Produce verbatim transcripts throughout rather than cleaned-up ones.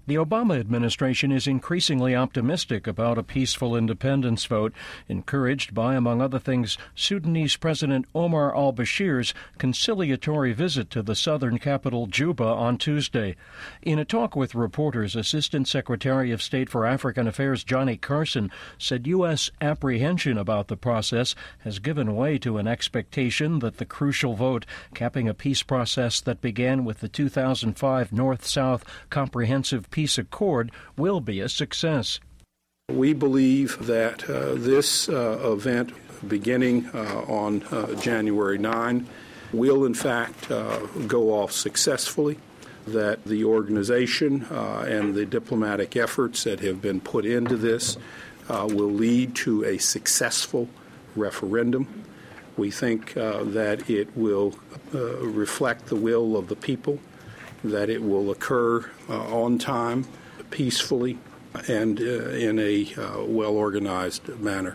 The Obama administration is increasingly optimistic about a peaceful independence vote, encouraged by, among other things, Sudanese President Omar al-Bashir's conciliatory visit to the southern capital Juba on Tuesday. In a talk with reporters, Assistant Secretary of State for African Affairs Johnny Carson said U S apprehension about the process has given way to an expectation that the crucial vote, capping a peace process that began with the two thousand five North-South Comprehensive Peace Accord, will be a success. We believe that uh, this uh, event beginning uh, on uh, January ninth will in fact uh, go off successfully, that the organization uh, and the diplomatic efforts that have been put into this uh, will lead to a successful referendum. We think uh, that it will uh, reflect the will of the people, that it will occur uh, on time, peacefully, and uh, in a uh, well-organized manner.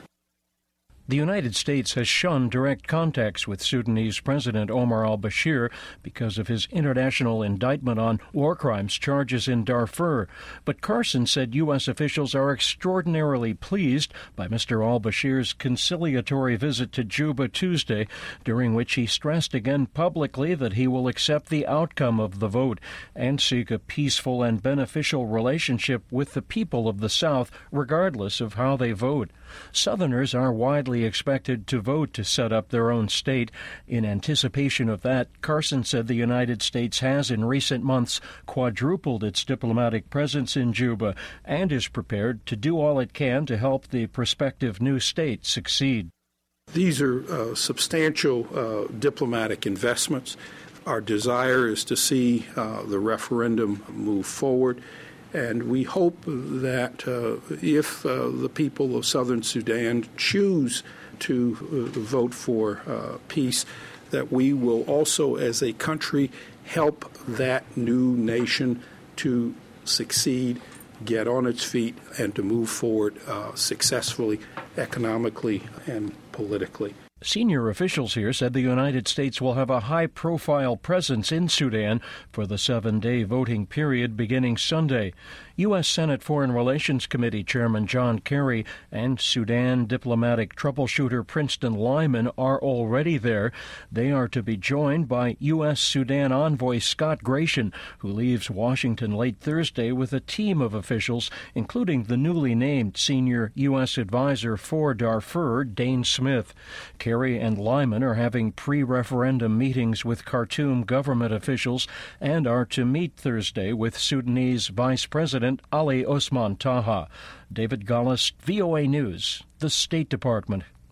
The United States has shunned direct contacts with Sudanese President Omar al-Bashir because of his international indictment on war crimes charges in Darfur. But Carson said U S officials are extraordinarily pleased by Mister al-Bashir's conciliatory visit to Juba Tuesday, during which he stressed again publicly that he will accept the outcome of the vote and seek a peaceful and beneficial relationship with the people of the South, regardless of how they vote. Southerners are widely expected to vote to set up their own state. In anticipation of that, Carson said the United States has in recent months quadrupled its diplomatic presence in Juba and is prepared to do all it can to help the prospective new state succeed. These are uh, substantial uh, diplomatic investments. Our desire is to see uh, the referendum move forward. And we hope that uh, if uh, the people of Southern Sudan choose to uh, vote for uh, peace, that we will also, as a country, help that new nation to succeed, get on its feet, and to move forward uh, successfully, economically and politically. Senior officials here said the United States will have a high-profile presence in Sudan for the seven-day voting period beginning Sunday. U S Senate Foreign Relations Committee Chairman John Kerry and Sudan diplomatic troubleshooter Princeton Lyman are already there. They are to be joined by U S Sudan envoy Scott Gration, who leaves Washington late Thursday with a team of officials, including the newly named senior U S advisor for Darfur, Dane Smith. Kerry and Lyman are having pre-referendum meetings with Khartoum government officials and are to meet Thursday with Sudanese Vice President Ali Osman Taha. David Gallus, V O A News, the State Department.